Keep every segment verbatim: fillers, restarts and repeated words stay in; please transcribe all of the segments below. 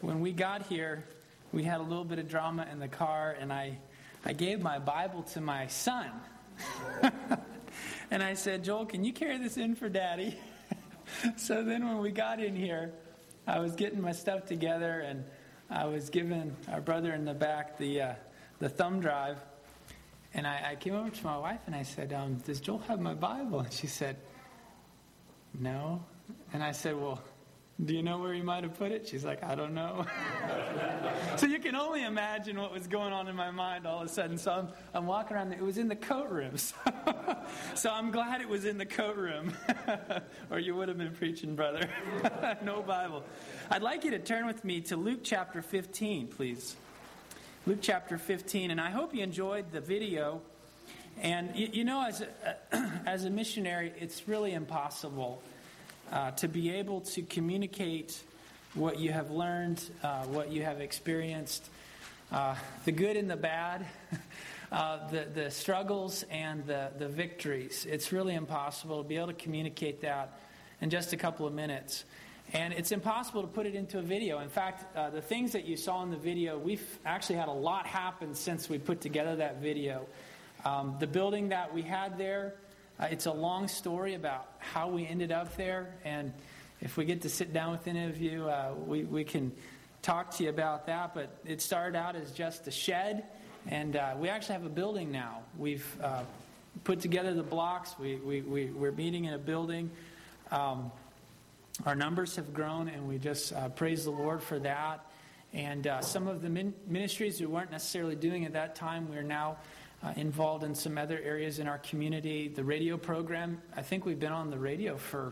when we got here, we had a little bit of drama in the car, and I, I gave my Bible to my son. And I said, Joel, can you carry this in for Daddy? So then when we got in here, I was getting my stuff together, and I was giving our brother in the back the uh, the thumb drive. And I, I came over to my wife, and I said, um, does Joel have my Bible? And she said, no. And I said, well, do you know where he might have put it? She's like, I don't know. So you can only imagine what was going on in my mind all of a sudden. So I'm, I'm walking around. It was in the coat room. So, so I'm glad it was in the coat room. Or you would have been preaching, brother. No Bible. I'd like you to turn with me to Luke chapter fifteen, please. Luke chapter fifteen. And I hope you enjoyed the video. And you, you know, as a, as a missionary, it's really impossible Uh, to be able to communicate what you have learned, uh, what you have experienced, uh, the good and the bad, uh, the, the struggles and the, the victories. It's really impossible to be able to communicate that in just a couple of minutes. And it's impossible to put it into a video. In fact, uh, the things that you saw in the video, we've actually had a lot happen since we put together that video. Um, the building that we had there, Uh, it's a long story about how we ended up there, and if we get to sit down with any of you, uh, we, we can talk to you about that. But it started out as just a shed, and uh, we actually have a building now. We've uh, put together the blocks. We, we, we, we're meeting in a building. Um, our numbers have grown, and we just uh, praise the Lord for that. And uh, some of the min- ministries we weren't necessarily doing at that time, we're now Uh, involved in some other areas in our community. The radio program, I think we've been on the radio for,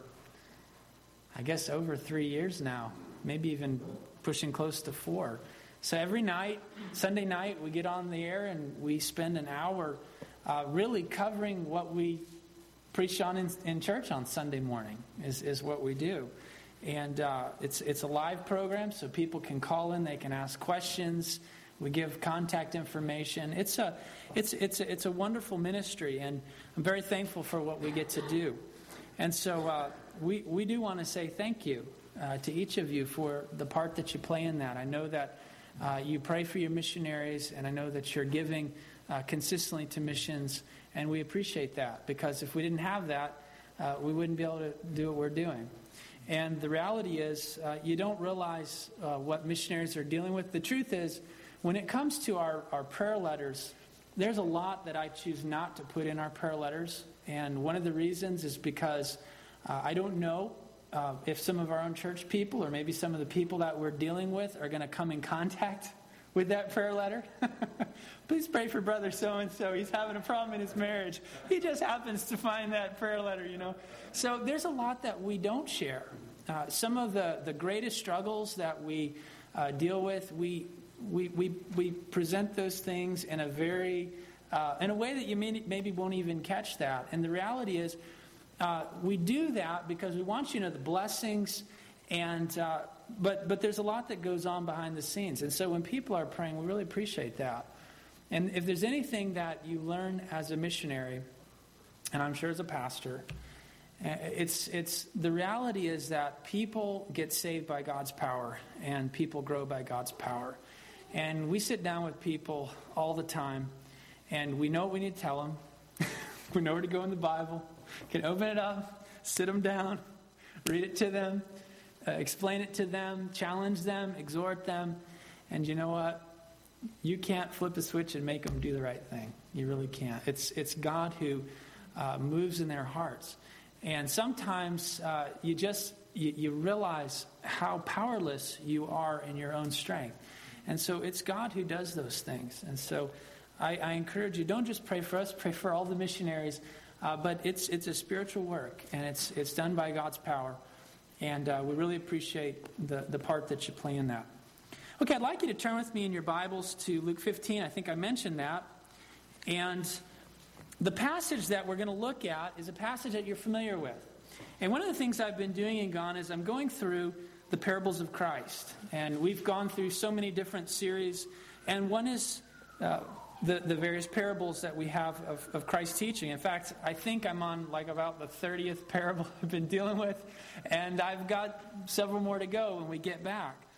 I guess, over three years now, maybe even pushing close to four. So every night, Sunday night, we get on the air and we spend an hour uh, really covering what we preach on in, in church on Sunday morning is, is what we do. And uh, it's it's a live program, so people can call in, they can ask questions. We give contact information. It's a, it's it's a, it's a wonderful ministry, and I'm very thankful for what we get to do. And so uh, we we do want to say thank you uh, to each of you for the part that you play in that. I know that uh, you pray for your missionaries, and I know that you're giving uh, consistently to missions, and we appreciate that, because if we didn't have that, uh, we wouldn't be able to do what we're doing. And the reality is, uh, you don't realize uh, what missionaries are dealing with. The truth is, when it comes to our, our prayer letters, there's a lot that I choose not to put in our prayer letters. And one of the reasons is because uh, I don't know uh, if some of our own church people or maybe some of the people that we're dealing with are going to come in contact with that prayer letter. Please pray for brother so-and-so. He's having a problem in his marriage. He just happens to find that prayer letter, you know. So there's a lot that we don't share. Uh, some of the, the greatest struggles that we uh, deal with, we... We, we we present those things in a very uh, in a way that you may, maybe won't even catch that. And the reality is, uh, we do that because we want you to know the blessings, and uh, but but there's a lot that goes on behind the scenes. And so when people are praying, we really appreciate that. And if there's anything that you learn as a missionary, and I'm sure as a pastor, it's it's the reality is that people get saved by God's power, and people grow by God's power. And we sit down with people all the time, and we know what we need to tell them. We know where to go in the Bible. Can open it up, sit them down, read it to them, uh, explain it to them, challenge them, exhort them. And you know what? You can't flip a switch and make them do the right thing. You really can't. It's it's God who uh, moves in their hearts. And sometimes uh, you just you, you realize how powerless you are in your own strength. And so it's God who does those things. And so I, I encourage you, don't just pray for us, pray for all the missionaries. Uh, but it's it's a spiritual work, and it's it's done by God's power. And uh, we really appreciate the, the part that you play in that. Okay, I'd like you to turn with me in your Bibles to Luke fifteen. I think I mentioned that. And the passage that we're going to look at is a passage that you're familiar with. And one of the things I've been doing in Ghana is I'm going through the parables of Christ. And we've gone through so many different series. And one is uh, the, the various parables that we have of, of Christ's teaching. In fact, I think I'm on like about the thirtieth parable I've been dealing with. And I've got several more to go when we get back.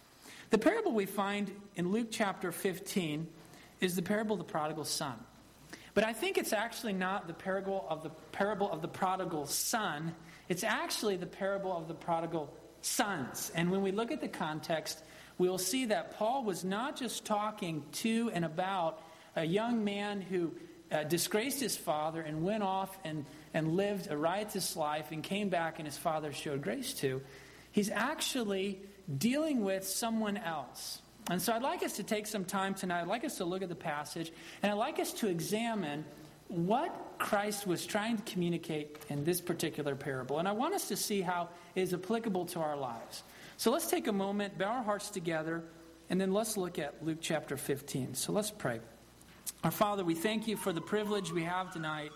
The parable we find in Luke chapter fifteen is the parable of the prodigal son. But I think it's actually not the parable of the parable of the prodigal son. It's actually the parable of the prodigal sons. And when we look at the context, we'll see that Paul was not just talking to and about a young man who uh, disgraced his father and went off and, and lived a riotous life and came back and his father showed grace to. He's actually dealing with someone else. And so I'd like us to take some time tonight. I'd like us to look at the passage, and I'd like us to examine what Christ was trying to communicate in this particular parable. And I want us to see how it is applicable to our lives. So let's take a moment, bow our hearts together, and then let's look at Luke chapter fifteen. So let's pray. Our Father, we thank you for the privilege we have tonight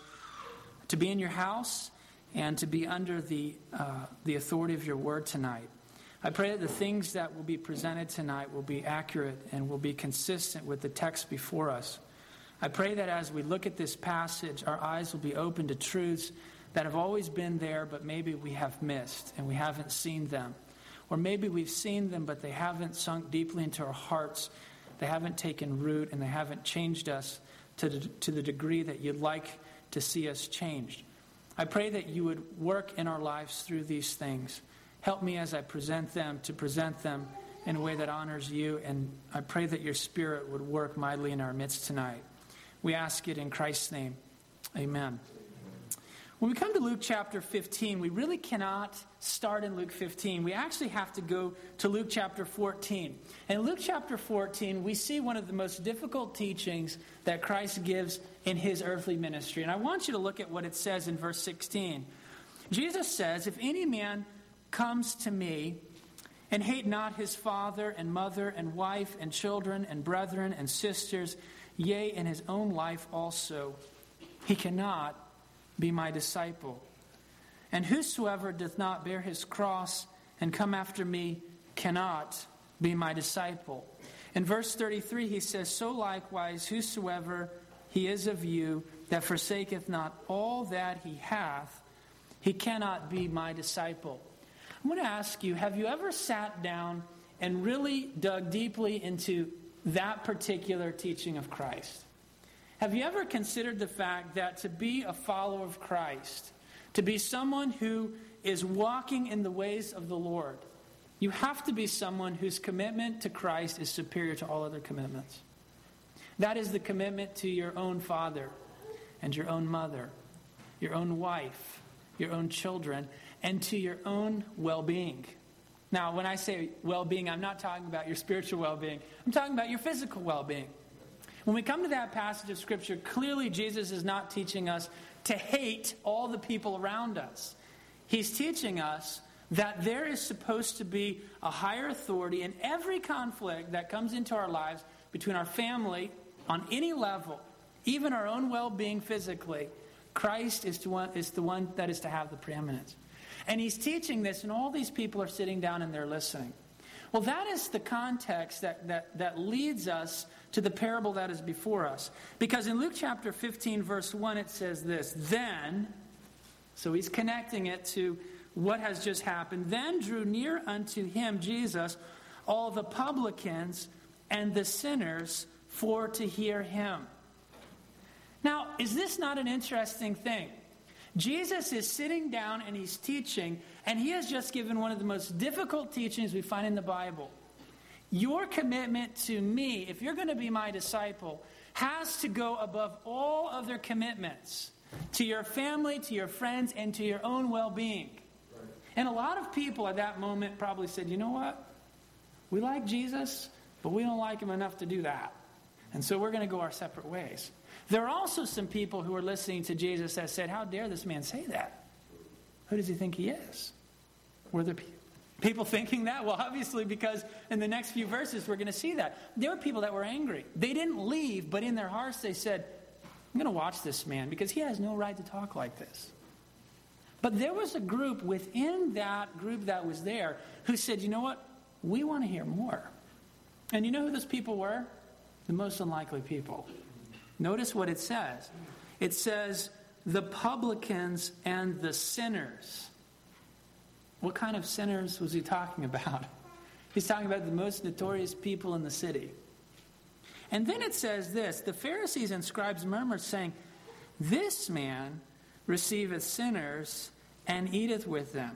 to be in your house and to be under the uh, the authority of your word tonight. I pray that the things that will be presented tonight will be accurate and will be consistent with the text before us. I pray that as we look at this passage, our eyes will be open to truths that have always been there, but maybe we have missed and we haven't seen them. Or maybe we've seen them, but they haven't sunk deeply into our hearts. They haven't taken root, and they haven't changed us to the, to the degree that you'd like to see us changed. I pray that you would work in our lives through these things. Help me as I present them to present them in a way that honors you, and I pray that your Spirit would work mightily in our midst tonight. We ask it in Christ's name. Amen. When we come to Luke chapter fifteen, we really cannot start in Luke fifteen. We actually have to go to Luke chapter fourteen. In Luke chapter fourteen, we see one of the most difficult teachings that Christ gives in his earthly ministry. And I want you to look at what it says in verse sixteen. Jesus says, "If any man comes to me and hate not his father and mother and wife and children and brethren and sisters, yea, and his own life also, he cannot be my disciple. And whosoever doth not bear his cross and come after me cannot be my disciple." In verse thirty-three, he says, "So likewise, whosoever he is of you that forsaketh not all that he hath, he cannot be my disciple." I'm going to ask you, have you ever sat down and really dug deeply into that particular teaching of Christ? Have you ever considered the fact that to be a follower of Christ, to be someone who is walking in the ways of the Lord, you have to be someone whose commitment to Christ is superior to all other commitments? That is the commitment to your own father and your own mother, your own wife, your own children, and to your own well-being. Now, when I say well-being, I'm not talking about your spiritual well-being. I'm talking about your physical well-being. When we come to that passage of Scripture, clearly Jesus is not teaching us to hate all the people around us. He's teaching us that there is supposed to be a higher authority in every conflict that comes into our lives between our family on any level, even our own well-being physically. Christ is the one, is the one that is to have the preeminence. And he's teaching this, and all these people are sitting down and they're listening. Well, that is the context that, that, that leads us to the parable that is before us. Because in Luke chapter fifteen, verse one, it says this, "Then," so he's connecting it to what has just happened, "then drew near unto him," Jesus, "all the publicans and the sinners for to hear him." Now, is this not an interesting thing? Jesus is sitting down and he's teaching, and he has just given one of the most difficult teachings we find in the Bible. Your commitment to me, if you're going to be my disciple, has to go above all other commitments to your family, to your friends, and to your own well-being. Right. And a lot of people at that moment probably said, you know what? We like Jesus, but we don't like him enough to do that. And so we're going to go our separate ways. There are also some people who are listening to Jesus that said, how dare this man say that? Who does he think he is? Were there people thinking that? Well, obviously, because in the next few verses we're going to see that. There were people that were angry. They didn't leave, but in their hearts they said, I'm going to watch this man because he has no right to talk like this. But there was a group within that group that was there who said, you know what? We want to hear more. And you know who those people were? The most unlikely people. Notice what it says. It says, the publicans and the sinners. What kind of sinners was he talking about? He's talking about the most notorious people in the city. And then it says this, the Pharisees and scribes murmured, saying, this man receiveth sinners and eateth with them.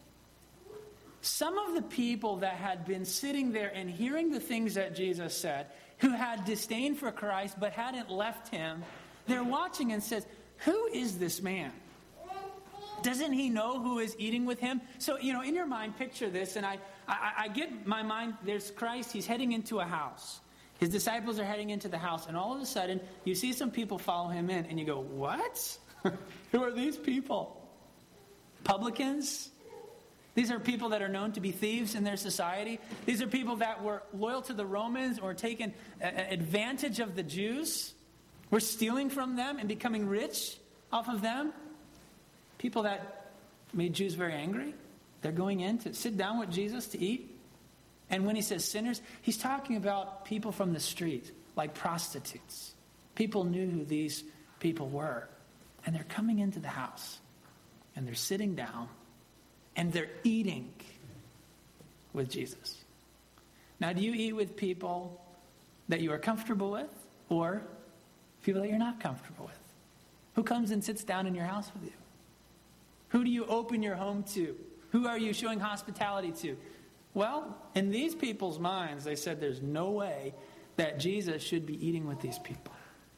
Some of the people that had been sitting there and hearing the things that Jesus said, who had disdain for Christ but hadn't left him, they're watching and says, who is this man? Doesn't he know who is eating with him? So, you know, in your mind, picture this, and I, I, I get my mind, there's Christ, he's heading into a house. His disciples are heading into the house, and all of a sudden, you see some people follow him in, and you go, what? Who are these people? Publicans? These are people that are known to be thieves in their society. These are people that were loyal to the Romans or taking advantage of the Jews. Were stealing from them and becoming rich off of them. People that made Jews very angry. They're going in to sit down with Jesus to eat. And when he says sinners, he's talking about people from the street, like prostitutes. People knew who these people were. And they're coming into the house. And they're sitting down. And they're eating with Jesus. Now, do you eat with people that you are comfortable with? Or people that you're not comfortable with? Who comes and sits down in your house with you? Who do you open your home to? Who are you showing hospitality to? Well, in these people's minds, they said there's no way that Jesus should be eating with these people.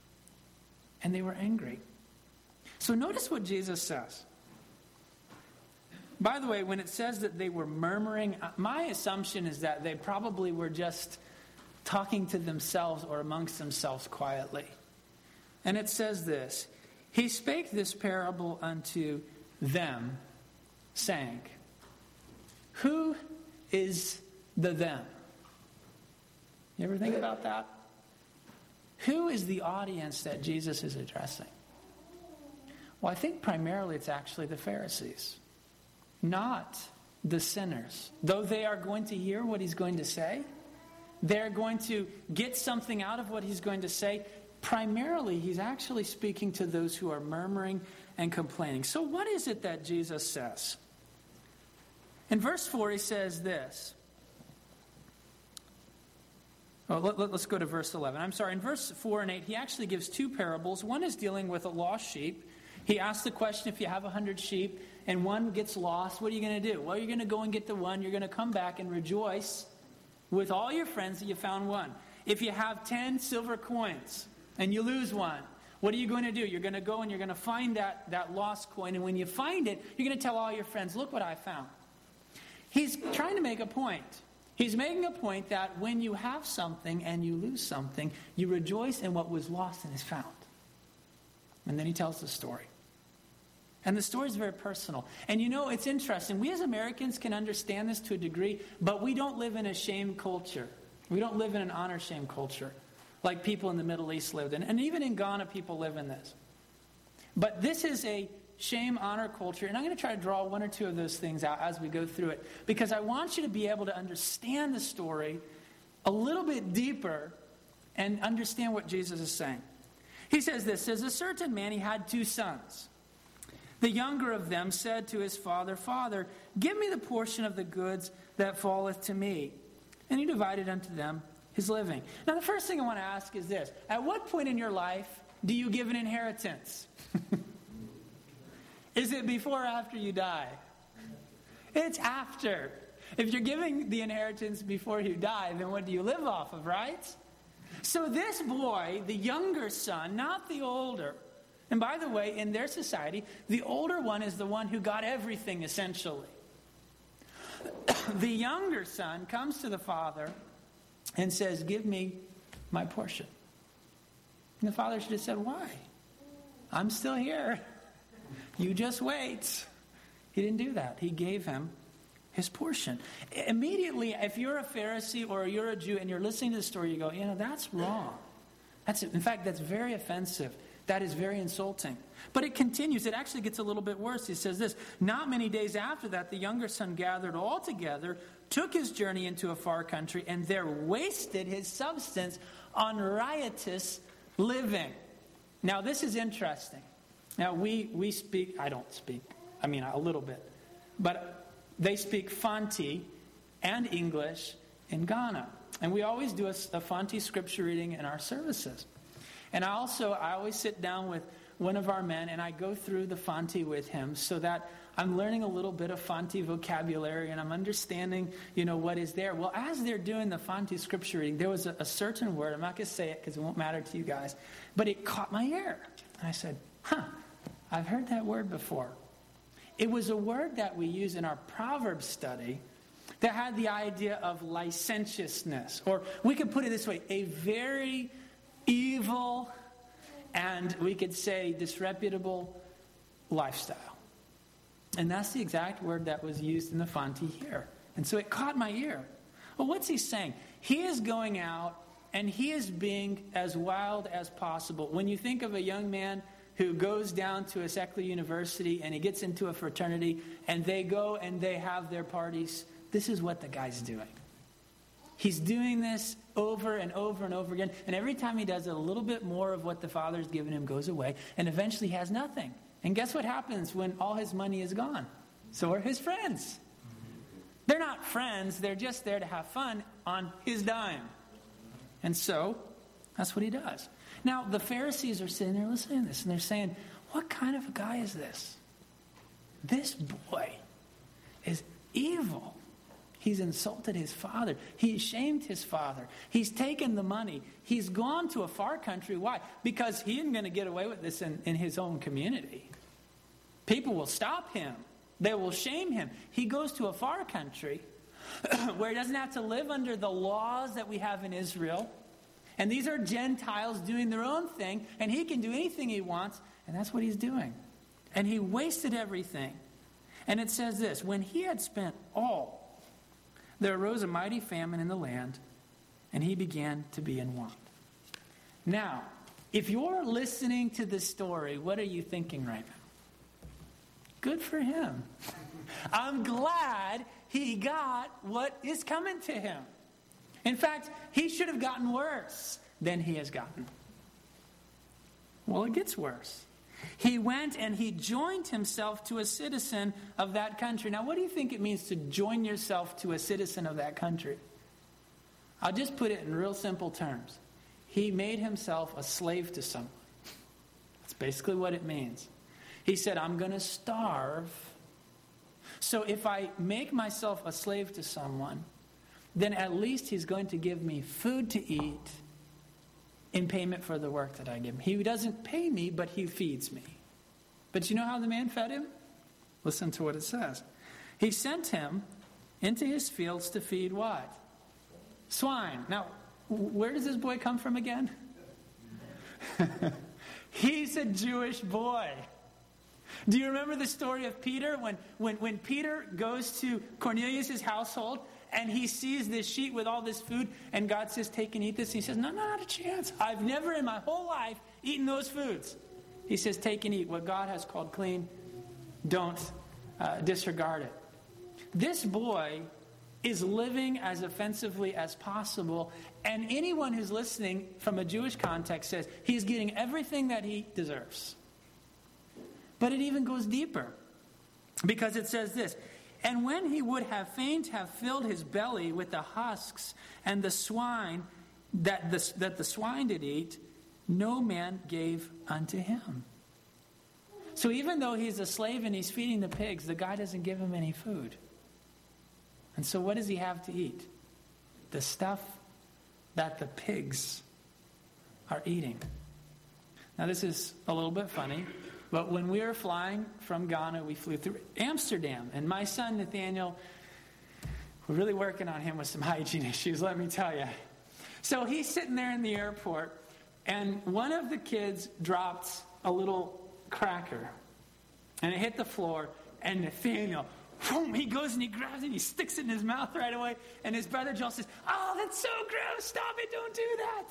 And they were angry. So notice what Jesus says. By the way, when it says that they were murmuring, my assumption is that they probably were just talking to themselves or amongst themselves quietly. And it says this, he spake this parable unto them, saying, who is the them? You ever think about that? Who is the audience that Jesus is addressing? Well, I think primarily it's actually the Pharisees, not the sinners. Though they are going to hear what he's going to say, they're going to get something out of what he's going to say. Primarily, he's actually speaking to those who are murmuring and complaining. So what is it that Jesus says? In verse four, he says this. Well, let, let, let's go to verse eleven. I'm sorry, in verse four and eight, he actually gives two parables. One is dealing with a lost sheep. He asks the question, if you have a hundred sheep and one gets lost, what are you going to do? Well, you're going to go and get the one. You're going to come back and rejoice with all your friends that you found one. If you have ten silver coins and you lose one, what are you going to do? You're going to go and you're going to find that, that lost coin. And when you find it, you're going to tell all your friends, look what I found. He's trying to make a point. He's making a point that when you have something and you lose something, you rejoice in what was lost and is found. And then he tells the story. And the story is very personal. And you know, it's interesting. We as Americans can understand this to a degree, but we don't live in a shame culture. We don't live in an honor-shame culture like people in the Middle East lived in. And even in Ghana, people live in this. But this is a shame-honor culture. And I'm going to try to draw one or two of those things out as we go through it. Because I want you to be able to understand the story a little bit deeper and understand what Jesus is saying. He says this, says, a certain man, he had two sons. The younger of them said to his father, Father, give me the portion of the goods that falleth to me. And he divided unto them his living. Now, the first thing I want to ask is this. At what point in your life do you give an inheritance? Is it before or after you die? It's after. If you're giving the inheritance before you die, then what do you live off of, right? So this boy, the younger son, not the older. And by the way, in their society, the older one is the one who got everything, essentially. The younger son comes to the father and says, give me my portion. And the father should have said, why? I'm still here. You just wait. He didn't do that. He gave him his portion. Immediately, if you're a Pharisee or you're a Jew and you're listening to the story, you go, you know, that's wrong. That's in fact, that's very offensive. That is very insulting. But it continues. It actually gets a little bit worse. He says this, not many days after that, the younger son gathered all together, took his journey into a far country, and there wasted his substance on riotous living. Now, this is interesting. Now, we, we speak, I don't speak, I mean, a little bit. But they speak Fanti and English, in Ghana. And we always do a, a Fonte scripture reading in our services. And I also, I always sit down with one of our men and I go through the Fonte with him so that I'm learning a little bit of Fonte vocabulary and I'm understanding, you know, what is there. Well, as they're doing the Fonte scripture reading, there was a, a certain word, I'm not going to say it because it won't matter to you guys, but it caught my ear. And I said, huh, I've heard that word before. It was a word that we use in our Proverbs study that had the idea of licentiousness. Or we could put it this way, a very evil and we could say disreputable lifestyle. And that's the exact word that was used in the Fonte here. And so it caught my ear. Well, what's he saying? He is going out and he is being as wild as possible. When you think of a young man who goes down to a secular university and he gets into a fraternity and they go and they have their parties, this is what the guy's doing. He's doing this over and over and over again. And every time he does it, a little bit more of what the Father's given him goes away. And eventually he has nothing. And guess what happens when all his money is gone? So are his friends. They're not friends. They're just there to have fun on his dime. And so that's what he does. Now, the Pharisees are sitting there listening to this. And they're saying, what kind of a guy is this? This boy is evil. He's insulted his father. He's shamed his father. He's taken the money. He's gone to a far country. Why? Because he isn't going to get away with this in, in his own community. People will stop him. They will shame him. He goes to a far country where he doesn't have to live under the laws that we have in Israel. And these are Gentiles doing their own thing. And he can do anything he wants. And that's what he's doing. And he wasted everything. And it says this, when he had spent all, there arose a mighty famine in the land, and he began to be in want. Now, if you're listening to this story, what are you thinking right now? Good for him. I'm glad he got what is coming to him. In fact, he should have gotten worse than he has gotten. Well, it gets worse. He went and he joined himself to a citizen of that country. Now, what do you think it means to join yourself to a citizen of that country? I'll just put it in real simple terms. He made himself a slave to someone. That's basically what it means. He said, I'm going to starve. So if I make myself a slave to someone, then at least he's going to give me food to eat in payment for the work that I give him. He doesn't pay me, but he feeds me. But you know how the man fed him? Listen to what it says. He sent him into his fields to feed what? Swine. Now, where does this boy come from again? He's a Jewish boy. Do you remember the story of Peter? When, when, when Peter goes to Cornelius' household, and he sees this sheet with all this food, and God says, take and eat this. He says, no, no, not a chance. I've never in my whole life eaten those foods. He says, take and eat. What God has called clean, don't uh, disregard it. This boy is living as offensively as possible, and anyone who's listening from a Jewish context says he's getting everything that he deserves. But it even goes deeper, because it says this, and when he would have fain have filled his belly with the husks and the swine that the, that the swine did eat, no man gave unto him. So even though he's a slave and he's feeding the pigs, the guy doesn't give him any food. And so what does he have to eat? The stuff that the pigs are eating. Now this is a little bit funny. But when we were flying from Ghana, we flew through Amsterdam. And my son, Nathaniel, we're really working on him with some hygiene issues, let me tell you. So he's sitting there in the airport, and one of the kids dropped a little cracker. And it hit the floor, and Nathaniel, boom, he goes and he grabs it, and he sticks it in his mouth right away. And his brother Joel says, oh, that's so gross, stop it, don't do that.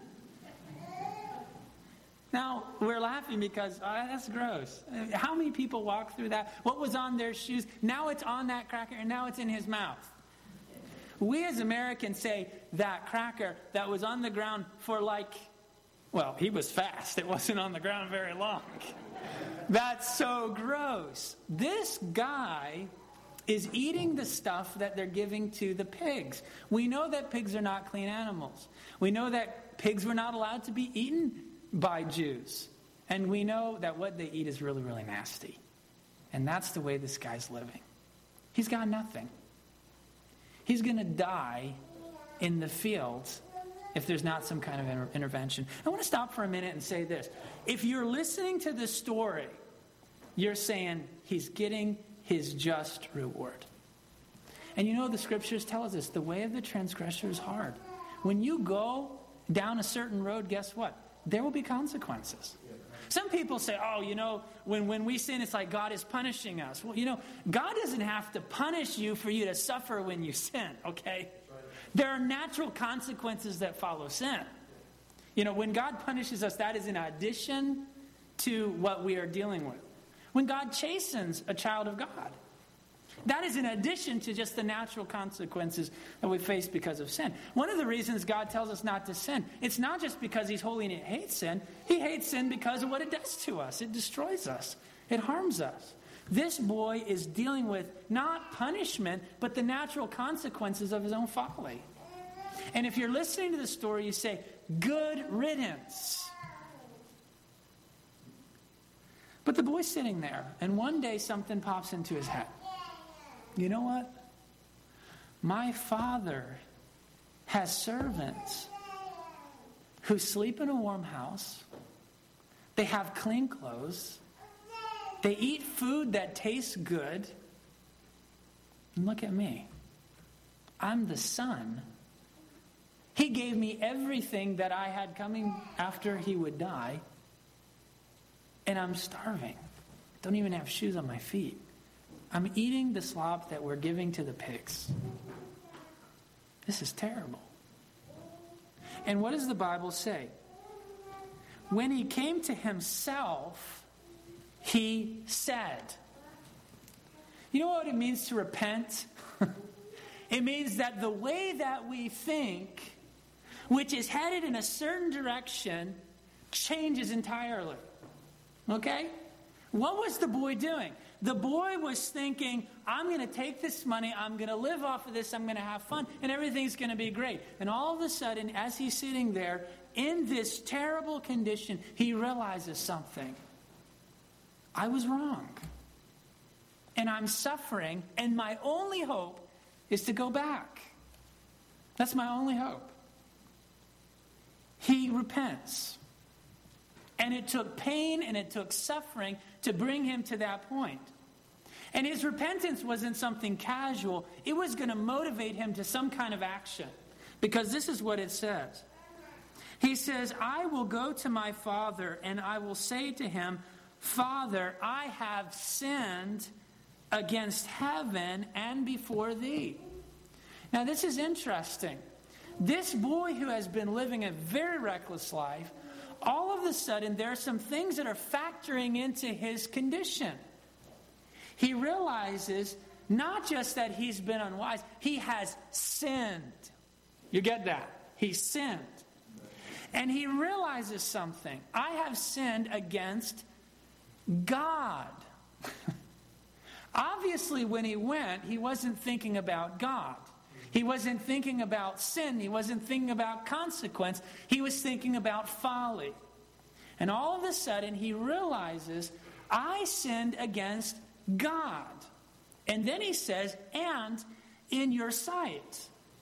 Now, we're laughing because oh, that's gross. How many people walk through that? What was on their shoes? Now it's on that cracker, and now it's in his mouth. We as Americans say that cracker that was on the ground for like, well, he was fast. It wasn't on the ground very long. That's so gross. This guy is eating the stuff that they're giving to the pigs. We know that pigs are not clean animals. We know that pigs were not allowed to be eaten by Jews. And we know that what they eat is really, really nasty. And that's the way this guy's living. He's got nothing. He's going to die in the fields if there's not some kind of inter- intervention. I want to stop for a minute and say this. If you're listening to this story, you're saying he's getting his just reward. And you know the scriptures tell us this. The way of the transgressor is hard. When you go down a certain road, guess what? There will be consequences. Some people say, oh, you know, when, when we sin, it's like God is punishing us. Well, you know, God doesn't have to punish you for you to suffer when you sin, okay? There are natural consequences that follow sin. You know, when God punishes us, that is in addition to what we are dealing with. When God chastens a child of God, that is in addition to just the natural consequences that we face because of sin. One of the reasons God tells us not to sin, it's not just because he's holy and he hates sin. He hates sin because of what it does to us. It destroys us. It harms us. This boy is dealing with not punishment, but the natural consequences of his own folly. And if you're listening to the story, you say, good riddance. But the boy's sitting there, and one day something pops into his head. You know what? My father has servants who sleep in a warm house. They have clean clothes. They eat food that tastes good. And look at me. I'm the son. He gave me everything that I had coming after he would die. And I'm starving. Don't even have shoes on my feet. I'm eating the slop that we're giving to the pigs. This is terrible. And what does the Bible say? When he came to himself, he said. You know what it means to repent? It means that the way that we think, which is headed in a certain direction, changes entirely. Okay? What was the boy doing? The boy was thinking, I'm going to take this money, I'm going to live off of this, I'm going to have fun, and everything's going to be great. And all of a sudden, as he's sitting there in this terrible condition, he realizes something. I was wrong. And I'm suffering, and my only hope is to go back. That's my only hope. He repents. And it took pain and it took suffering to bring him to that point. And his repentance wasn't something casual. It was going to motivate him to some kind of action. Because this is what it says. He says, I will go to my father and I will say to him, Father, I have sinned against heaven and before thee. Now this is interesting. This boy who has been living a very reckless life, all of a sudden, there are some things that are factoring into his condition. He realizes not just that he's been unwise, he has sinned. You get that? He sinned. And he realizes something. I have sinned against God. Obviously, when he went, he wasn't thinking about God. He wasn't thinking about sin. He wasn't thinking about consequence. He was thinking about folly. And all of a sudden, he realizes, I sinned against God. And then he says, and in your sight.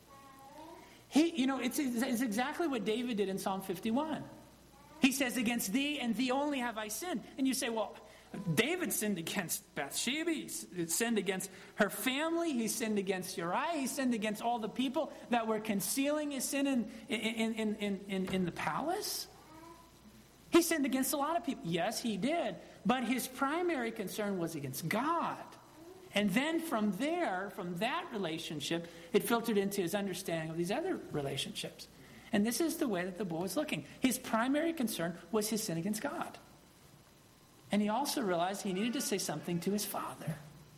He, you know, it's, it's exactly what David did in Psalm fifty-one. He says, against thee and thee only have I sinned. And you say, well, David sinned against Bathsheba. He sinned against her family. He sinned against Uriah. He sinned against all the people that were concealing his sin in, in, in, in, in, in the palace. He sinned against a lot of people. Yes, he did. But his primary concern was against God. And then from there, from that relationship, it filtered into his understanding of these other relationships. And this is the way that the boy was looking. His primary concern was his sin against God. And he also realized he needed to say something to his father.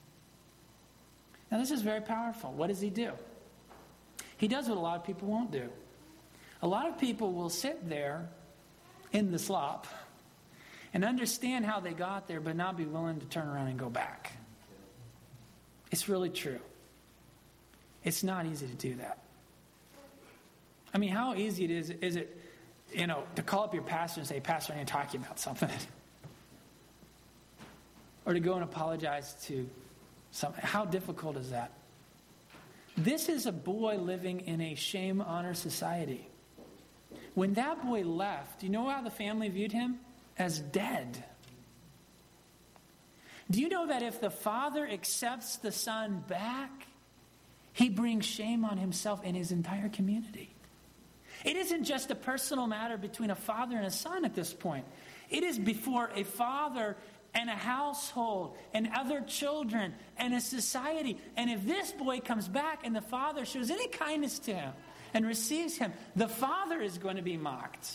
Now this is very powerful. What does he do? He does what a lot of people won't do. A lot of people will sit there in the slop and understand how they got there, but not be willing to turn around and go back. It's really true. It's not easy to do that. I mean, how easy it is, is it, you know, to call up your pastor and say, Pastor, I need to talk to you about something. Or to go and apologize to something. How difficult is that? This is a boy living in a shame-honor society. When that boy left, do you know how the family viewed him? As dead. Do you know that if the father accepts the son back, he brings shame on himself and his entire community? It isn't just a personal matter between a father and a son at this point. It is before a father and a household and other children and a society. And if this boy comes back and the father shows any kindness to him and receives him, the father is going to be mocked.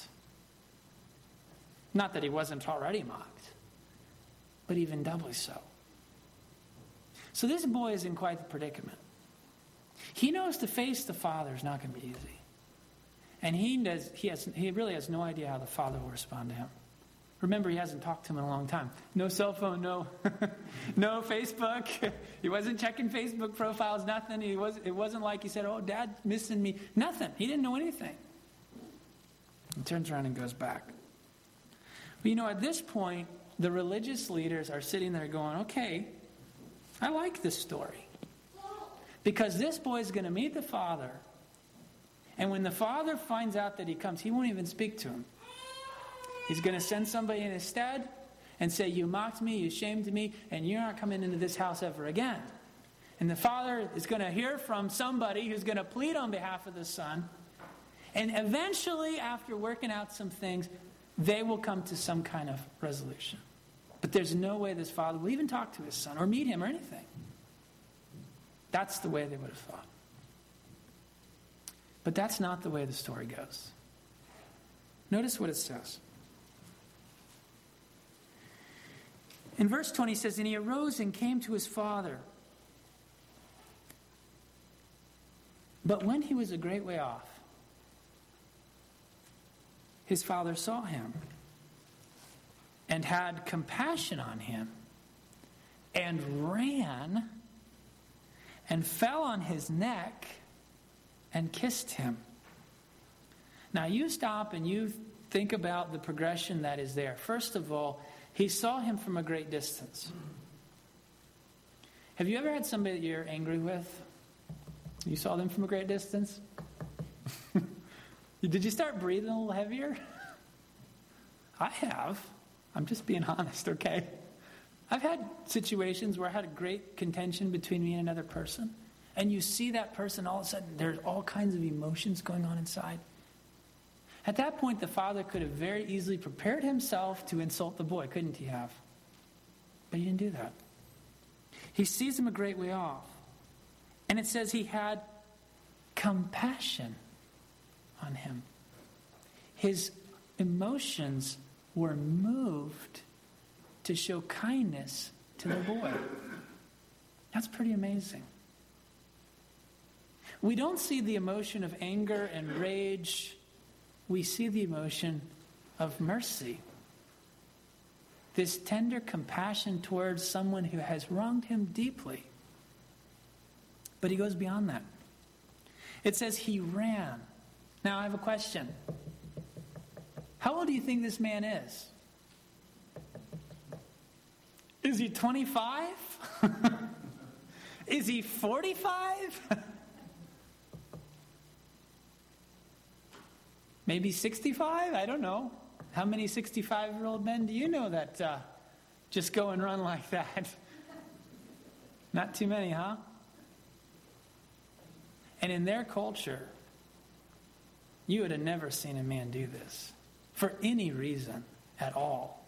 Not that he wasn't already mocked, but even doubly so. So this boy is in quite the predicament. He knows to face the father is not going to be easy. And he does. He has. He really has no idea how the father will respond to him. Remember, he hasn't talked to him in a long time. No cell phone, no, no Facebook. He wasn't checking Facebook profiles. Nothing. He was. It wasn't like he said, "Oh, Dad's missing me." Nothing. He didn't know anything. He turns around and goes back. But you know, at this point, the religious leaders are sitting there going, "Okay, I like this story because this boy is going to meet the father." And when the father finds out that he comes, he won't even speak to him. He's going to send somebody in his stead and say, you mocked me, you shamed me, and you're not coming into this house ever again. And the father is going to hear from somebody who's going to plead on behalf of the son. And eventually, after working out some things, they will come to some kind of resolution. But there's no way this father will even talk to his son or meet him or anything. That's the way they would have thought. But that's not the way the story goes. Notice what it says. In verse twenty it says, and he arose and came to his father. But when he was a great way off, his father saw him and had compassion on him and ran and fell on his neck and kissed him. Now you stop and you think about the progression that is there. First of all, he saw him from a great distance. Have you ever had somebody that you're angry with? You saw them from a great distance? Did you start breathing a little heavier? I have. I'm just being honest, okay? I've had situations where I had a great contention between me and another person. And you see that person, all of a sudden, there's all kinds of emotions going on inside. At that point, the father could have very easily prepared himself to insult the boy, couldn't he have? But he didn't do that. He sees him a great way off. And it says he had compassion on him. His emotions were moved to show kindness to the boy. That's pretty amazing. We don't see the emotion of anger and rage. We see the emotion of mercy. This tender compassion towards someone who has wronged him deeply. But he goes beyond that. It says he ran. Now I have a question. How old do you think this man is? Is he twenty-five? Is he forty-five? Maybe sixty-five? I don't know. How many sixty-five-year-old men do you know that uh, just go and run like that? Not too many, huh? And in their culture, you would have never seen a man do this for any reason at all.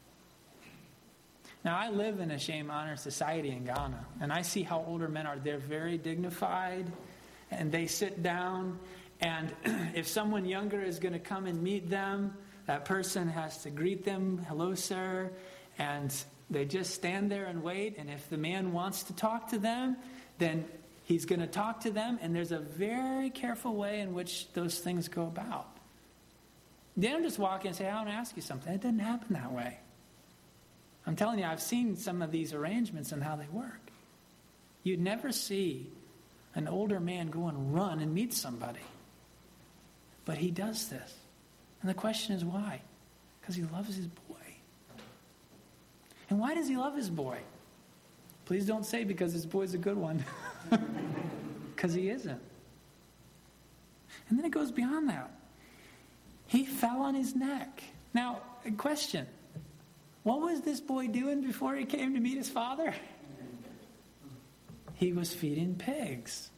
Now, I live in a shame-honor society in Ghana, and I see how older men are. They're very dignified, and they sit down. And if someone younger is going to come and meet them, that person has to greet them, hello, sir. And they just stand there and wait. And if the man wants to talk to them, then he's going to talk to them. And there's a very careful way in which those things go about. They don't just walk in and say, I want to ask you something. It doesn't happen that way. I'm telling you, I've seen some of these arrangements and how they work. You'd never see an older man go and run and meet somebody. But he does this. And the question is why? Because he loves his boy. And why does he love his boy? Please don't say because his boy's a good one. Because he isn't. And then it goes beyond that. He fell on his neck. Now, a question. What was this boy doing before he came to meet his father? He was feeding pigs.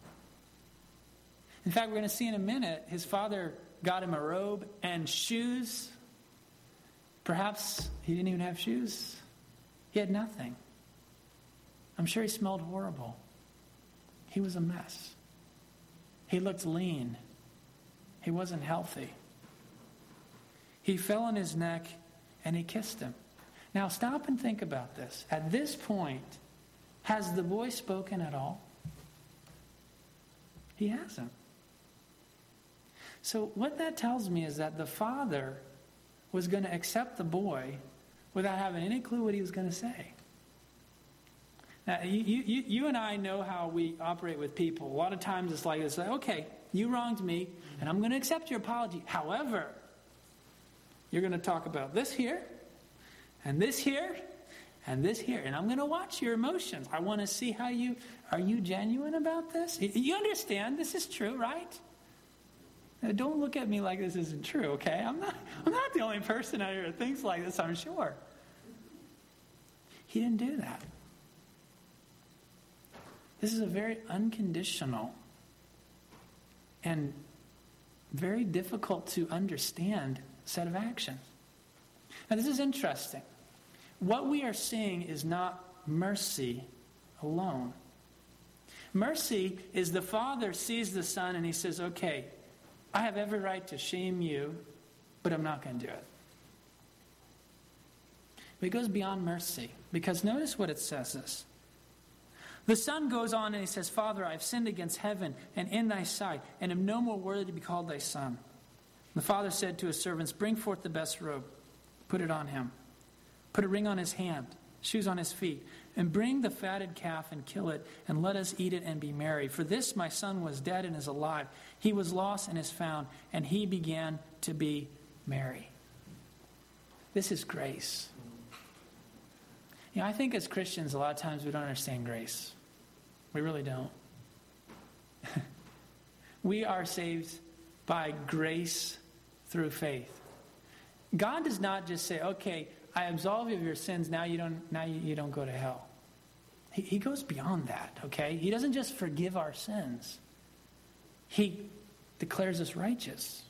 In fact, we're going to see in a minute, his father got him a robe and shoes. Perhaps he didn't even have shoes. He had nothing. I'm sure he smelled horrible. He was a mess. He looked lean. He wasn't healthy. He fell on his neck and he kissed him. Now stop and think about this. At this point, has the boy spoken at all? He hasn't. So what that tells me is that the father was going to accept the boy without having any clue what he was going to say. Now, you, you, you and I know how we operate with people. A lot of times it's like, it's like, okay, you wronged me, and I'm going to accept your apology. However, you're going to talk about this here, and this here, and this here. And I'm going to watch your emotions. I want to see how you, are you genuine about this? You understand this is true, right? Now, don't look at me like this isn't true, okay? I'm not, I'm not the only person out here that thinks like this, I'm sure. He didn't do that. This is a very unconditional and very difficult to understand set of actions. Now, this is interesting. What we are seeing is not mercy alone. Mercy is the father sees the son and he says, okay, I have every right to shame you, but I'm not going to do it. But it goes beyond mercy, because notice what it says this. The son goes on and he says, Father, I have sinned against heaven and in thy sight, and am no more worthy to be called thy son. The father said to his servants, bring forth the best robe, put it on him. Put a ring on his hand, shoes on his feet, and bring the fatted calf and kill it, and let us eat it and be merry. For this my son was dead and is alive. He was lost and is found, and he began to be merry. This is grace. You know, I think as Christians, a lot of times we don't understand grace. We really don't. We are saved by grace through faith. God does not just say, okay, I absolve you of your sins, now you don't, now you, you don't go to hell. He, he goes beyond that, okay? He doesn't just forgive our sins. He declares us righteous.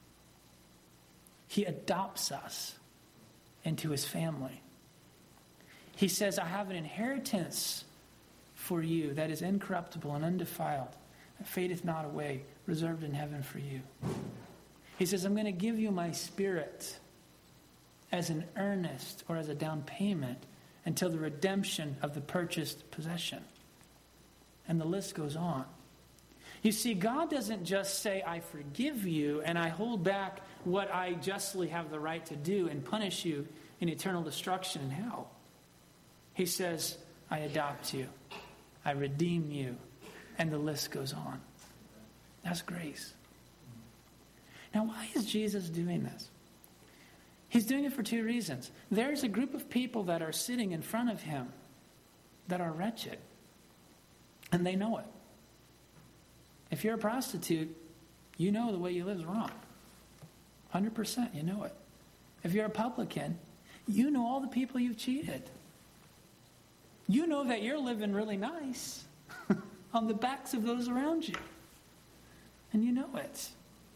He adopts us into his family. He says, I have an inheritance for you that is incorruptible and undefiled, that fadeth not away, reserved in heaven for you. He says, I'm going to give you my spirit as an earnest or as a down payment until the redemption of the purchased possession. And the list goes on. You see, God doesn't just say, I forgive you and I hold back what I justly have the right to do and punish you in eternal destruction in hell. He says, I adopt you. I redeem you. And the list goes on. That's grace. Now, why is Jesus doing this? He's doing it for two reasons. There's a group of people that are sitting in front of him that are wretched. And they know it. If you're a prostitute, you know the way you live is wrong. one hundred percent, you know it. If you're a publican, you know all the people you've cheated. You know that you're living really nice on the backs of those around you. And you know it.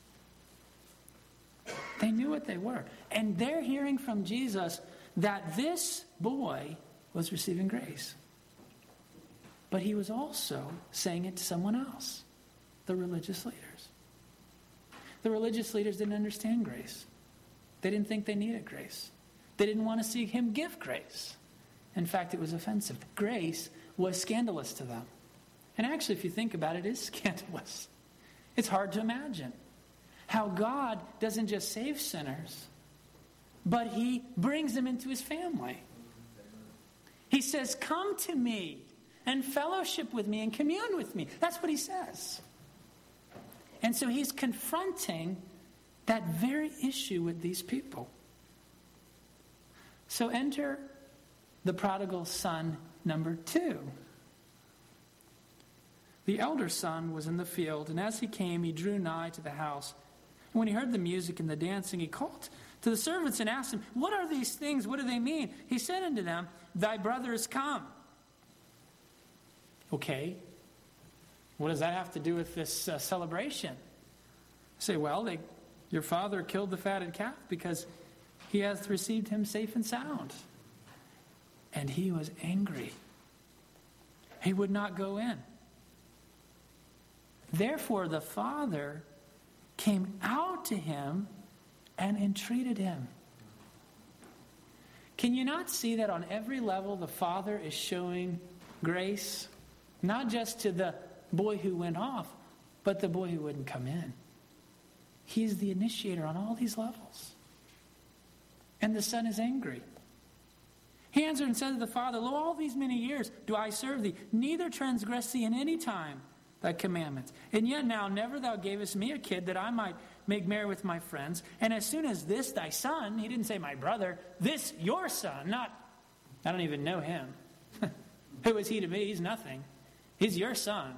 They knew what they were. And they're hearing from Jesus that this boy was receiving grace. But he was also saying it to someone else, the religious leaders. The religious leaders didn't understand grace. They didn't think they needed grace. They didn't want to see him give grace. In fact, it was offensive. Grace was scandalous to them. And actually, if you think about it, it is scandalous. It's hard to imagine how God doesn't just save sinners, but he brings them into his family. He says, come to me. and fellowship with me and commune with me. That's what he says. And so he's confronting that very issue with these people. So enter the prodigal son number two. The elder son was in the field, and as he came, he drew nigh to the house. And when he heard the music and the dancing, he called to the servants and asked them, "What are these things? What do they mean?" He said unto them, "Thy brother is come." Okay, what does that have to do with this uh, celebration? I say, well, they, your father killed the fatted calf because he hath received him safe and sound. And he was angry. He would not go in. Therefore the father came out to him and entreated him. Can you not see that on every level the father is showing grace? Not just to the boy who went off, but the boy who wouldn't come in. He's the initiator on all these levels. And the son is angry. He answered and said to the father, "Lo, all these many years do I serve thee, neither transgress thee in any time thy commandments. And yet now never thou gavest me a kid that I might make merry with my friends. And as soon as this thy son," he didn't say my brother, "this your son," not, I don't even know him. Who is he to me? He's nothing. He's your son.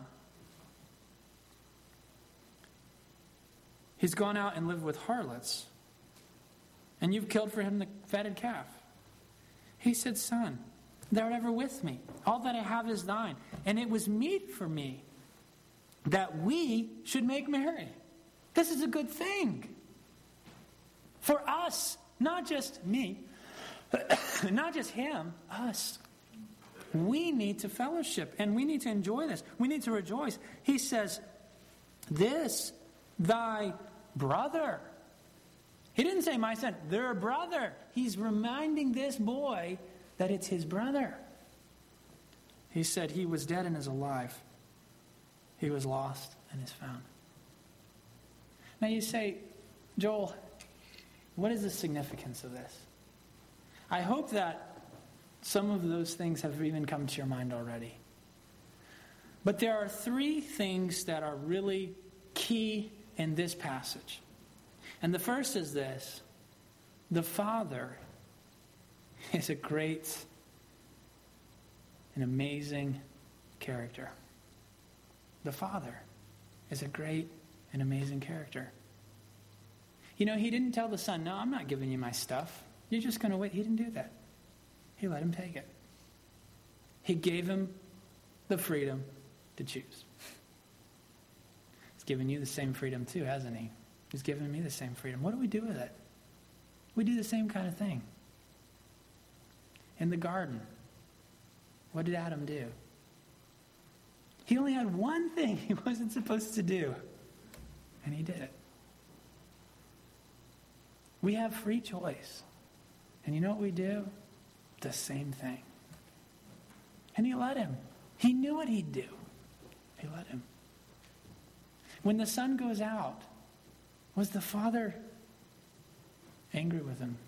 He's gone out and lived with harlots, and you've killed for him the fatted calf. He said, "Son, thou art ever with me. All that I have is thine. And it was meet for me that we should make merry." This is a good thing. For us, not just me, not just him, us. We need to fellowship, and we need to enjoy this. We need to rejoice. He says, "This thy brother." He didn't say my son, their brother. He's reminding this boy that it's his brother. He said he was dead and is alive. He was lost and is found. Now you say, "Joel, what is the significance of this?" I hope that some of those things have even come to your mind already. But there are three things that are really key in this passage. And the first is this: the Father is a great and amazing character. The Father is a great and amazing character. You know, he didn't tell the son, "No, I'm not giving you my stuff. You're just going to wait." He didn't do that. He let him take it. He gave him the freedom to choose. He's given you the same freedom too, hasn't he? He's given me the same freedom. What do we do with it? We do the same kind of thing. In the garden, what did Adam do? He only had one thing he wasn't supposed to do, and he did it. We have free choice. And you know what we do? The same thing. And he let him. He knew what he'd do. He let him. When the son goes out, was the father angry with him?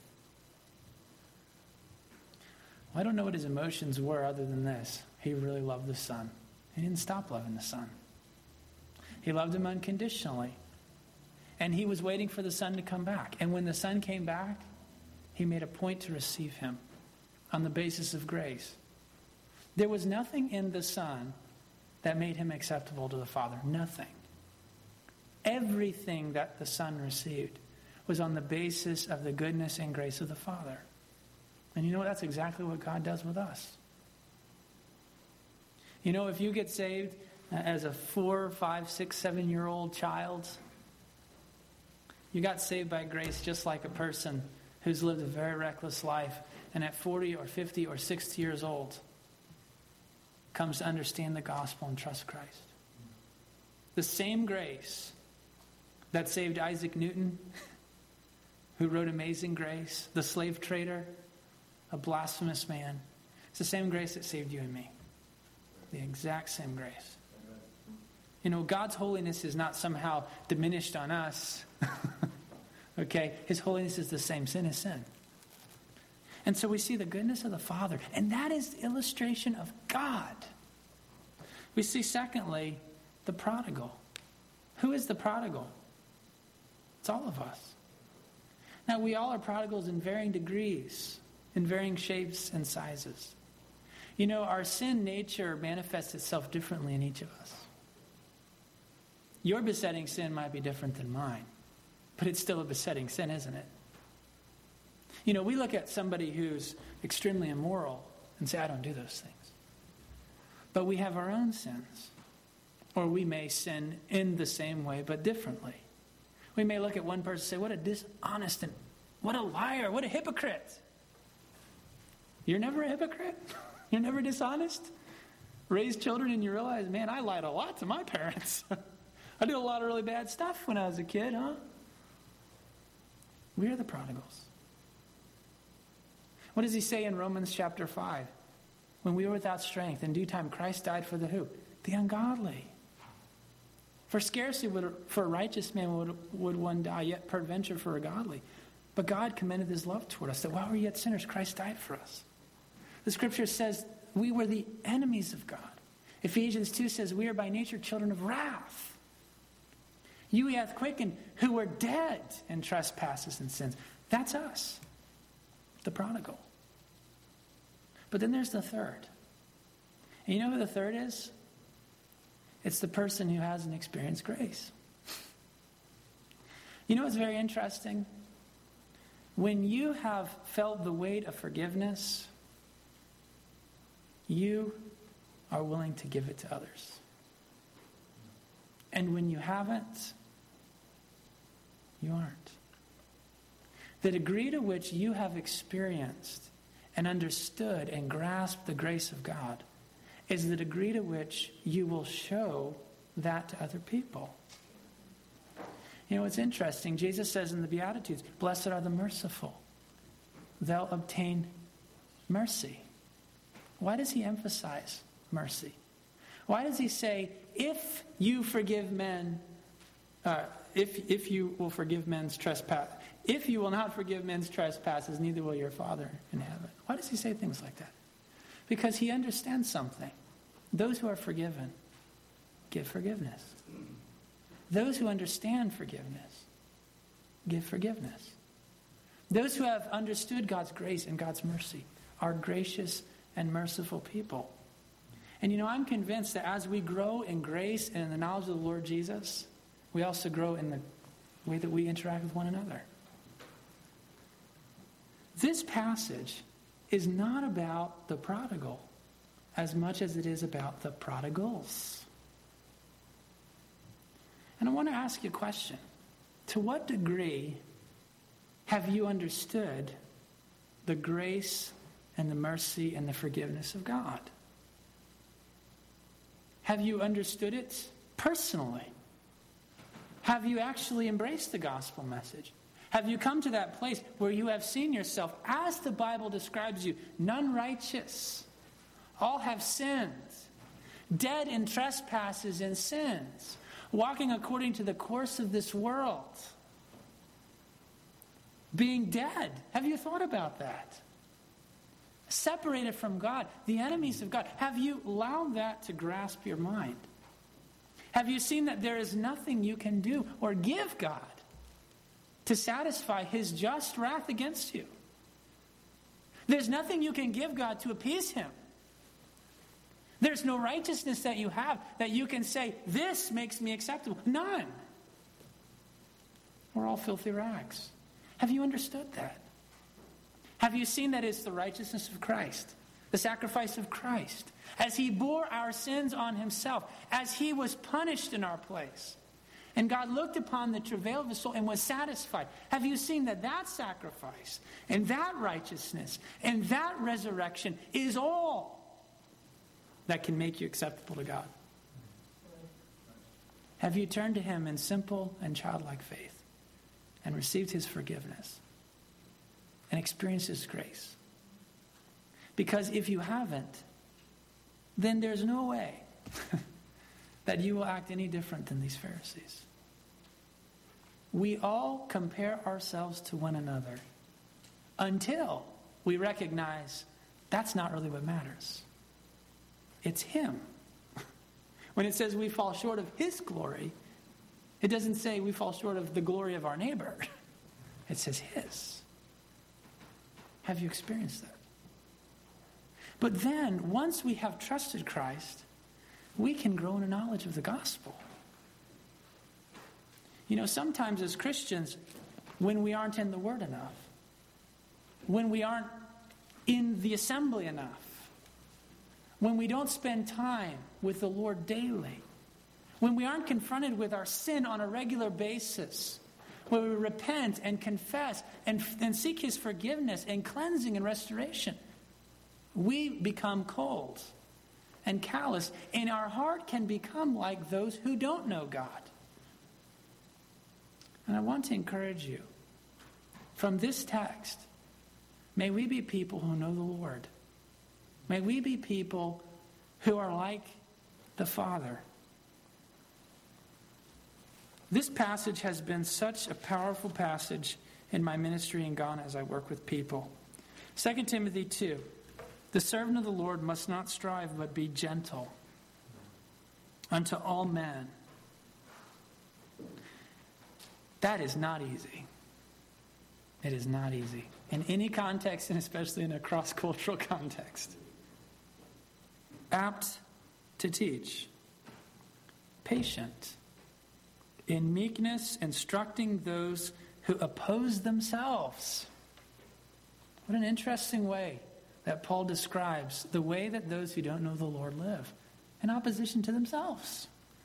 Well, I don't know what his emotions were other than this. He really loved the son. He didn't stop loving the son. He loved him unconditionally. And he was waiting for the son to come back. And when the son came back, he made a point to receive him on the basis of grace. There was nothing in the son that made him acceptable to the father. Nothing. Everything that the son received was on the basis of the goodness and grace of the Father. And you know, that's exactly what God does with us. You know, if you get saved as a four, five, six, seven-year-old child, you got saved by grace just like a person who's lived a very reckless life and at forty or fifty or sixty years old comes to understand the gospel and trust Christ. The same grace that saved Isaac Newton, who wrote Amazing Grace, the slave trader, a blasphemous man. It's the same grace that saved you and me. The exact same grace. You know, God's holiness is not somehow diminished on us. Okay? His holiness is the same. Sin is sin. And so we see the goodness of the Father. And that is the illustration of God. We see, secondly, the prodigal. Who is the prodigal? It's all of us. Now, we all are prodigals in varying degrees, in varying shapes and sizes. You know, our sin nature manifests itself differently in each of us. Your besetting sin might be different than mine, but it's still a besetting sin, isn't it? You know, we look at somebody who's extremely immoral and say, I don't do those things. But we have our own sins. Or we may sin in the same way, but differently. We may look at one person and say, what a dishonest and what a liar, what a hypocrite. You're never a hypocrite? You're never dishonest? Raise children and you realize, man, I lied a lot to my parents. I did a lot of really bad stuff when I was a kid, huh? We are the prodigals. What does he say in Romans chapter five? When we were without strength, in due time Christ died for the who? The ungodly. For scarcely would for a righteous man would, would one die, yet peradventure for a godly. But God commended his love toward us, that while we were yet sinners, Christ died for us. The scripture says we were the enemies of God. Ephesians two says we are by nature children of wrath. You he hath quickened who were dead in trespasses and sins. That's us, the prodigal. But then there's the third. And you know who the third is? It's the person who hasn't experienced grace. You know what's very interesting? When you have felt the weight of forgiveness, you are willing to give it to others. And when you haven't, you aren't. The degree to which you have experienced and understood and grasped the grace of God is the degree to which you will show that to other people. You know, it's interesting. Jesus says in the Beatitudes, blessed are the merciful. They'll obtain mercy. Why does he emphasize mercy? Why does he say, if you forgive men, uh, if, if you will forgive men's trespass, if you will not forgive men's trespasses, neither will your Father in heaven. Why does he say things like that? Because he understands something. Those who are forgiven give forgiveness. Those who understand forgiveness give forgiveness. Those who have understood God's grace and God's mercy are gracious and merciful people. And you know, I'm convinced that as we grow in grace and in the knowledge of the Lord Jesus, we also grow in the way that we interact with one another. This passage is not about the prodigal as much as it is about the prodigals. And I want to ask you a question. To what degree have you understood the grace and the mercy and the forgiveness of God? Have you understood it personally? Have you actually embraced the gospel message? Have you come to that place where you have seen yourself, as the Bible describes you, none righteous, all have sinned, dead in trespasses and sins, walking according to the course of this world, being dead? Have you thought about that? Separated from God, the enemies of God. Have you allowed that to grasp your mind? Have you seen that there is nothing you can do or give God to satisfy his just wrath against you? There's nothing you can give God to appease him. There's no righteousness that you have that you can say, this makes me acceptable. None. We're all filthy rags. Have you understood that? Have you seen that it's the righteousness of Christ, the sacrifice of Christ, as he bore our sins on himself, as he was punished in our place? And God looked upon the travail of his soul and was satisfied. Have you seen that that sacrifice and that righteousness and that resurrection is all that can make you acceptable to God? Have you turned to him in simple and childlike faith and received his forgiveness and experienced his grace? Because if you haven't, then there's no way that you will act any different than these Pharisees. We all compare ourselves to one another until we recognize that's not really what matters. It's him. When it says we fall short of his glory, it doesn't say we fall short of the glory of our neighbor. It says his. Have you experienced that? But then, once we have trusted Christ, we can grow in a knowledge of the gospel. You know, sometimes as Christians, when we aren't in the Word enough, when we aren't in the assembly enough, when we don't spend time with the Lord daily, when we aren't confronted with our sin on a regular basis, when we repent and confess and, and seek his forgiveness and cleansing and restoration, we become cold and callous, and our heart can become like those who don't know God. And I want to encourage you, from this text, may we be people who know the Lord. May we be people who are like the Father. This passage has been such a powerful passage in my ministry in Ghana as I work with people. Second Timothy two, the servant of the Lord must not strive but be gentle unto all men. That is not easy. It is not easy. In any context, and especially in a cross-cultural context. Apt to teach. Patient. In meekness, instructing those who oppose themselves. What an interesting way that Paul describes the way that those who don't know the Lord live. In opposition to themselves.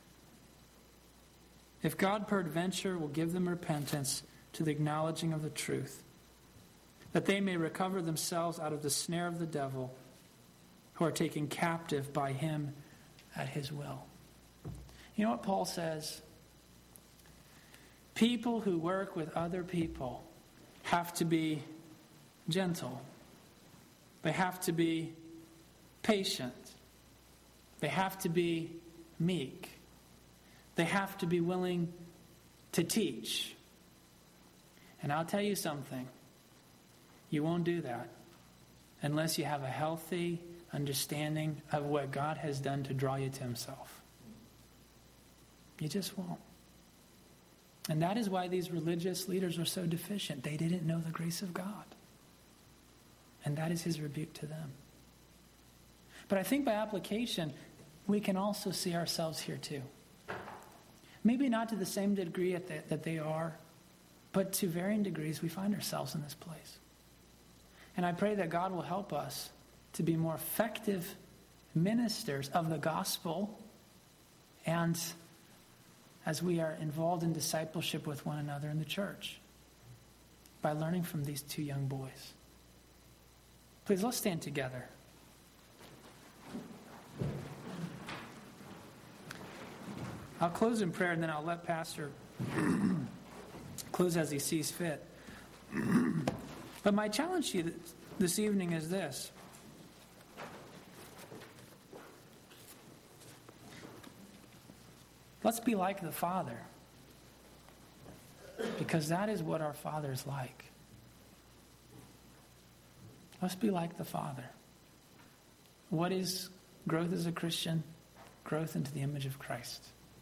If God peradventure will give them repentance to the acknowledging of the truth, that they may recover themselves out of the snare of the devil, who are taken captive by him at his will. You know what Paul says? People who work with other people have to be gentle. They have to be patient. They have to be meek. They have to be willing to teach. And I'll tell you something. You won't do that unless you have a healthy understanding of what God has done to draw you to himself. You just won't. And that is why these religious leaders were so deficient. They didn't know the grace of God. And that is his rebuke to them. But I think by application, we can also see ourselves here too. Maybe not to the same degree that they are, but to varying degrees we find ourselves in this place. And I pray that God will help us to be more effective ministers of the gospel, and as we are involved in discipleship with one another in the church, by learning from these two young boys. Please, let's stand together. I'll close in prayer, and then I'll let Pastor close as he sees fit. But my challenge to you this evening is this. Let's be like the Father, because that is what our Father is like. Let's be like the Father. What is growth as a Christian? Growth into the image of Christ.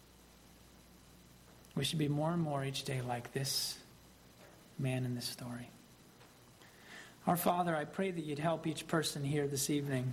We should be more and more each day like this man in this story. Our Father, I pray that you'd help each person here this evening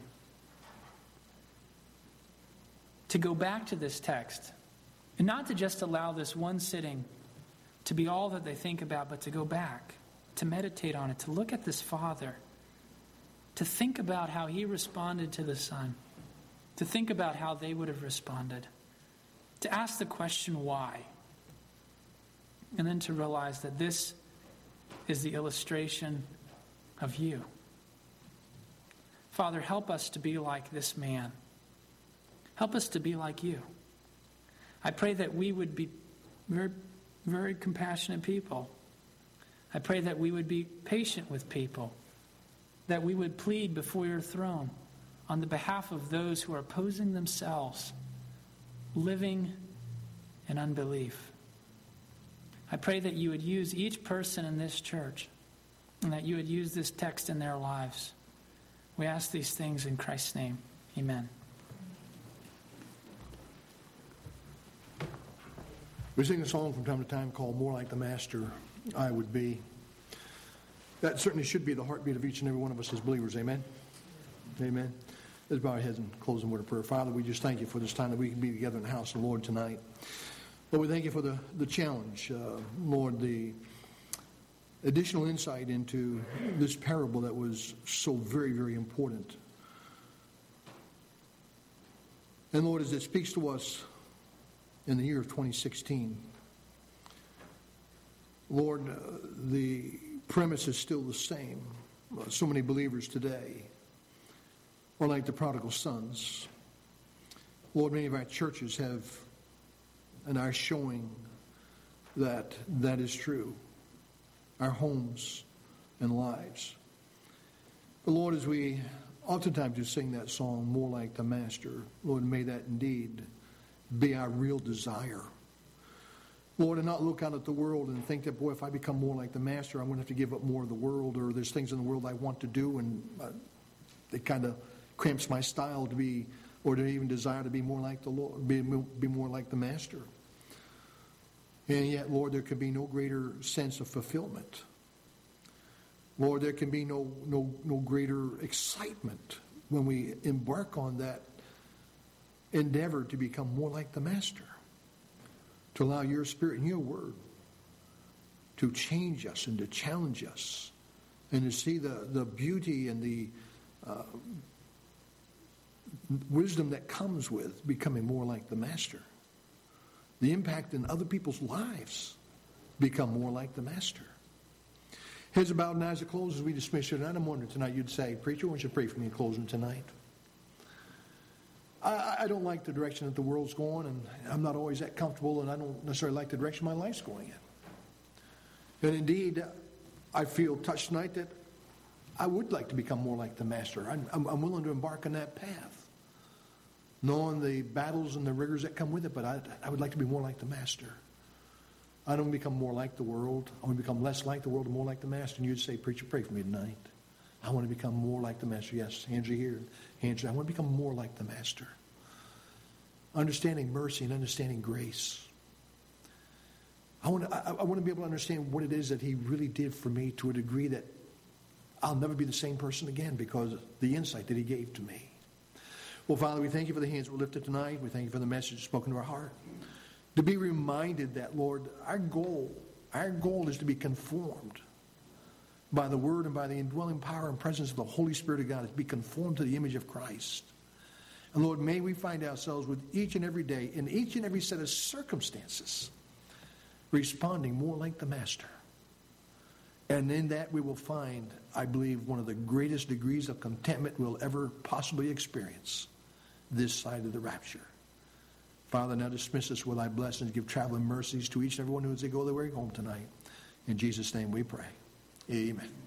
to go back to this text, and not to just allow this one sitting to be all that they think about, but to go back, to meditate on it, to look at this Father, to think about how he responded to the Son, to think about how they would have responded, to ask the question why, and then to realize that this is the illustration of you. Father, help us to be like this man. Help us to be like you. I pray that we would be very, very compassionate people. I pray that we would be patient with people, that we would plead before your throne on the behalf of those who are opposing themselves, living in unbelief. I pray that you would use each person in this church, and that you would use this text in their lives. We ask these things in Christ's name. Amen. We sing a song from time to time called More Like the Master I Would Be. That certainly should be the heartbeat of each and every one of us as believers. Amen? Amen. Let's bow our heads and close in word of prayer. Father, we just thank you for this time that we can be together in the house of the Lord tonight. Lord, we thank you for the, the challenge. Uh, Lord, the additional insight into this parable that was so very, very important. And Lord, as it speaks to us in the year of twenty sixteen, Lord, uh, the premise is still the same. Uh, so many believers today are like the prodigal sons. Lord, many of our churches have and are showing that that is true. Our homes and lives. But Lord, as we oftentimes just sing that song, More Like the Master, Lord, may that indeed be our real desire. Lord, and not look out at the world and think that, boy, if I become more like the Master, I'm going to have to give up more of the world, or there's things in the world I want to do, and uh, it kind of cramps my style to be, or to even desire to be more like the Lord, be, be more like the Master. And yet, Lord, there can be no greater sense of fulfillment. Lord, there can be no, no, no greater excitement when we embark on that endeavor to become more like the Master. To allow your Spirit and your Word to change us and to challenge us and to see the, the beauty and the uh, wisdom that comes with becoming more like the Master. The impact in other people's lives become more like the Master. Heads are bowed and eyes are closed as we dismiss you tonight. I'm wondering tonight you'd say, Preacher, why don't you pray for me in closing tonight? I, I don't like the direction that the world's going, and I'm not always that comfortable, and I don't necessarily like the direction my life's going in. And indeed, I feel touched tonight that I would like to become more like the Master. I'm, I'm, I'm willing to embark on that path, knowing the battles and the rigors that come with it, but I, I would like to be more like the Master. I don't become more like the world. I want to become less like the world and more like the Master. And you'd say, Preacher, pray for me tonight. I want to become more like the Master. Yes, hands are here. Hands are, I want to become more like the Master. Understanding mercy and understanding grace. I want to, I, I want to be able to understand what it is that he really did for me to a degree that I'll never be the same person again because of the insight that he gave to me. Well, Father, we thank you for the hands that were lifted tonight. We thank you for the message spoken to our heart. To be reminded that, Lord, our goal, our goal is to be conformed by the Word and by the indwelling power and presence of the Holy Spirit of God, is to be conformed to the image of Christ. And Lord, may we find ourselves with each and every day, in each and every set of circumstances, responding more like the Master. And in that we will find, I believe, one of the greatest degrees of contentment we'll ever possibly experience this side of the rapture. Father, now dismiss us with thy blessings. Give traveling mercies to each and every one who as they go their way home tonight. In Jesus' name we pray. Amen.